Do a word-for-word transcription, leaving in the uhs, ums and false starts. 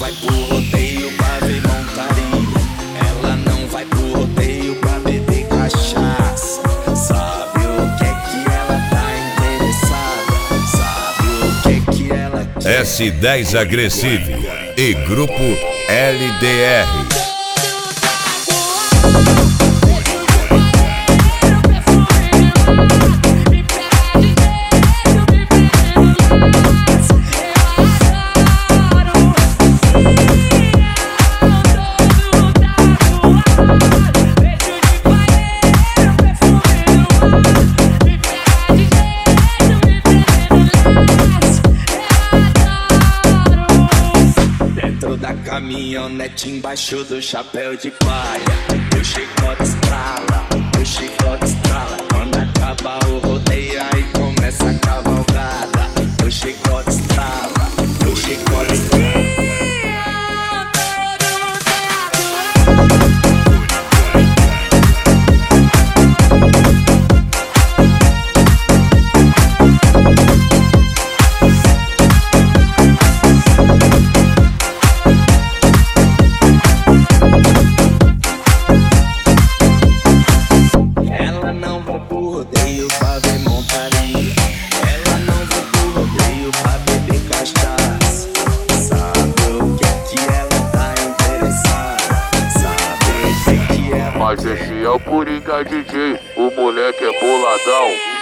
vai pro rodeio pra ver montaria. Ela não vai pro rodeio pra beber cachaça. Sabe o que é que ela tá interessada? Sabe o que é que ela quer? S dez Agressive e Grupo L D R. Caminhonete embaixo do chapéu de palha, o chicote estrala, o chicote estrala. Quando acaba o rodeio aí começa a cavalgada. O chicote estrala, o chicote estrala. Mas esse é o Coringa D J, o moleque é boladão.